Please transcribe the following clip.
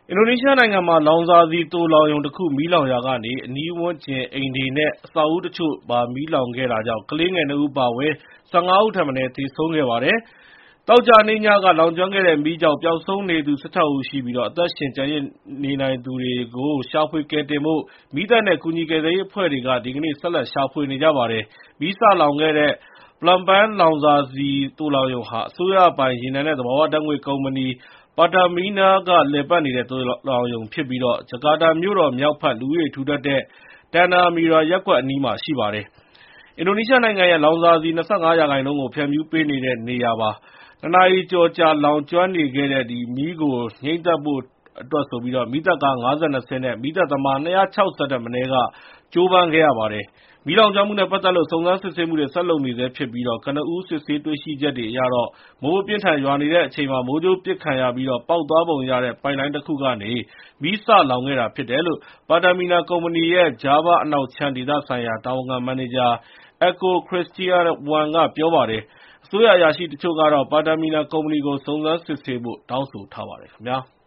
အင်ဒိုနီးရှားနိုင်ငံမှာ လောင်စာဆီသိုလှောင်ရုံတခု မီးလောင်ရာကနေ အနီးဝန်းကျင်အိမ်တွေနဲ့ အဆောက်အဦတချို့ပါ မီးလောင်ခဲ့တာကြောင့် ကလေးငယ် ၂ ဦး အပါအဝင် ၁၅ ဦးထက်မနည်း သေဆုံးခဲ့ပါတယ်။ သောကြာနေ့ညက လောင်ကျွမ်းခဲ့တဲ့မီးကြောင့် ပျောက်ဆုံးနေသူ ၁၆ ဦးရှိပြီး အသက်ရှင်ကျန်ရစ်နေနိုင်သူတွေကို ရှာဖွေကယ်တင်ဖို့ မီးသတ်နဲ့ ကူညီကယ်ဆယ်ရေးအဖွဲ့တွေက ဒီကနေ့ ဆက်လက်ရှာဖွေနေကြပါတယ်။ မီးစလောင်ခဲ့တဲ့ Plumpang လောင်စာဆီသိုလှောင်ရုံဟာ အစိုးရပိုင် ရေနံနဲ့ သဘာဝဓာတ်ငွေ့ကုမ္ပဏီ Pertamina က လည်ပတ်နေတဲ့ သိုလှောင်ရုံဖြစ်ပြီး ဂျကာတာမြို့တော်မြောက်ဘက် လူဦးရေထူထပ်တဲ့ Tanah Merah ရပ်ကွက်အနီးမှာ ရှိပါတယ်။ အင်ဒိုနီးရှားနိုင်ငံရဲ့ လောင်စာဆီ ၂၅ ရာခိုင်နှုန်းကို ဖြန့်ဖြူးပေးနေတဲ့နေရာပါ။ ၂ နာရီကျော်ကြာ လောင်ကျွမ်းနေခဲ့တဲ့ မီးကို ငြှိမ်းသတ်ဖို့အတွက် မီးသတ်ကား ၅၂ စင်းနဲ့ မီးသတ်သမား ၂၆၀ ထက်မနည်းက ကြိုးပမ်းခဲ့ရပါတယ်။ မီးလောင်ကျွမ်းမှုနဲ့ပတ်သက်လို့ စုံစမ်းစစ်ဆေးမှုတွေ ဆက်လုပ်နေဆဲဖြစ်ပြီး ကနဦး စစ်ဆေးတွေ့ရှိချက်တွေအရ မိုးအပြင်းအထန်ရွာနေတဲ့အချိန် မိုးကြိုးပစ်ခံရပြီး ပေါက်သွားပုံရတဲ့ ပိုက်လိုင်းတခုကနေ မီးစလောင်ခဲ့တာဖြစ်တယ်လို့ Pertamina ကုမ္ပဏီရဲ့ ဂျာဗားအနောက်ခြမ်း ဒေသဆိုင်ရာ တာဝန်ခံမန်နေဂျာ Eko Kristiawan က ပြောပါတယ်။ အစိုးရအရာရှိတချို့ကတော့ Pertamina ကုမ္ပဏီကို စုံစမ်းစစ်ဆေးဖို့ တောင်းဆိုထားပါတယ်ခင်ဗျာ။